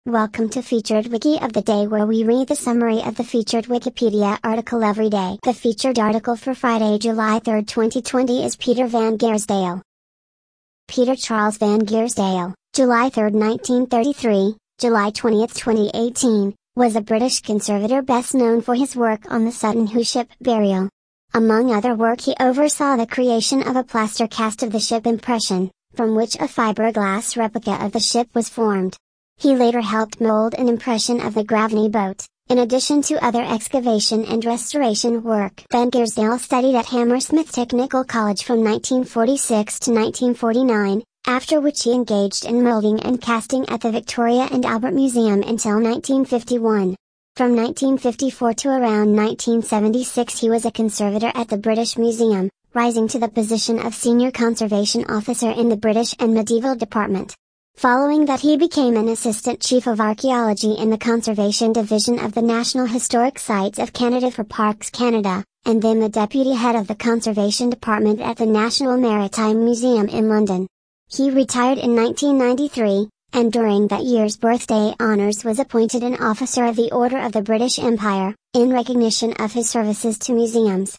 Welcome to Featured Wiki of the Day, where we read the summary of the featured Wikipedia article every day. The featured article for Friday, July 3, 2020 is Peter Van Gaarsdale. Peter Charles Van Gaarsdale, July 3, 1933, July 20, 2018, was a British conservator best known for his work on the Sutton Hoo ship burial. Among other work, he oversaw the creation of a plaster cast of the ship Impression, from which a fiberglass replica of the ship was formed. He later helped mold an impression of the Gravny boat, in addition to other excavation and restoration work. Van Gaarsdale studied at Hammersmith Technical College from 1946 to 1949, after which he engaged in molding and casting at the Victoria and Albert Museum until 1951. From 1954 to around 1976 he was a conservator at the British Museum, rising to the position of Senior Conservation Officer in the British and Medieval Department. Following that, he became an Assistant Chief of Archaeology in the Conservation Division of the National Historic Sites of Canada for Parks Canada, and then the Deputy Head of the Conservation Department at the National Maritime Museum in London. He retired in 1993, and during that year's birthday honours was appointed an Officer of the Order of the British Empire, in recognition of his services to museums.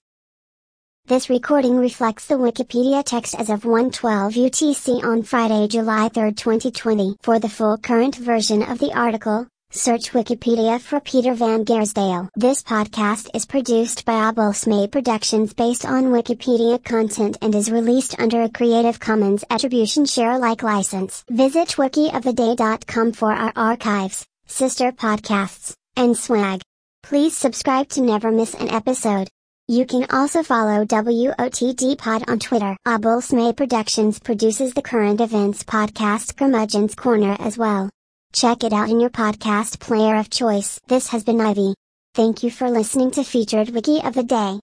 This recording reflects the Wikipedia text as of 1:12 UTC on Friday, July 3, 2020. For the full current version of the article, search Wikipedia for Peter Van Gaarsdale. This podcast is produced by Abelsme Productions based on Wikipedia content and is released under a Creative Commons Attribution Share Alike license. Visit wikioftheday.com for our archives, sister podcasts, and swag. Please subscribe to never miss an episode. You can also follow WOTD Pod on Twitter. Abelsme Productions produces the current events podcast Curmudgeon's Corner as well. Check it out in your podcast player of choice. This has been Ivy. Thank you for listening to Featured Wiki of the Day.